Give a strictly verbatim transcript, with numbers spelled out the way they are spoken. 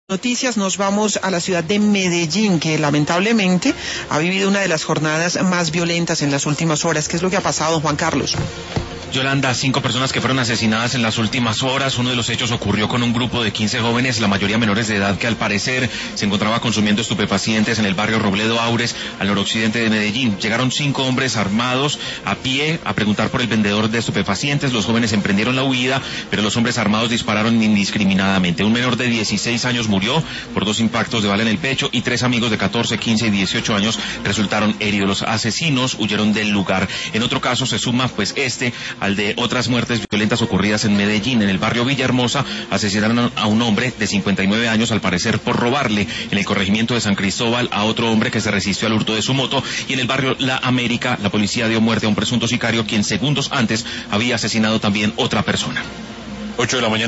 Noticias, nos vamos a la ciudad de Medellín, que lamentablemente ha vivido una de las jornadas más violentas en las últimas horas. ¿Qué es lo que ha pasado, Juan Carlos? Yolanda, cinco personas que fueron asesinadas en las últimas horas. Uno de los hechos ocurrió con un grupo de quince jóvenes, la mayoría menores de edad, que al parecer se encontraba consumiendo estupefacientes en el barrio Robledo Aures, al noroccidente de Medellín. Llegaron cinco hombres armados a pie a preguntar por el vendedor de estupefacientes. Los jóvenes emprendieron la huida, pero los hombres armados dispararon indiscriminadamente. Un menor de dieciséis años murió por dos impactos de bala en el pecho y tres amigos de catorce, quince y dieciocho años resultaron heridos. Los asesinos huyeron del lugar. En otro caso se suma, pues este, al de otras muertes violentas ocurridas en Medellín. En el barrio Villahermosa asesinaron a un hombre de cincuenta y nueve años, al parecer por robarle en el corregimiento de San Cristóbal a otro hombre que se resistió al hurto de su moto. Y en el barrio La América, la policía dio muerte a un presunto sicario, quien segundos antes había asesinado también otra persona. ocho de la mañana.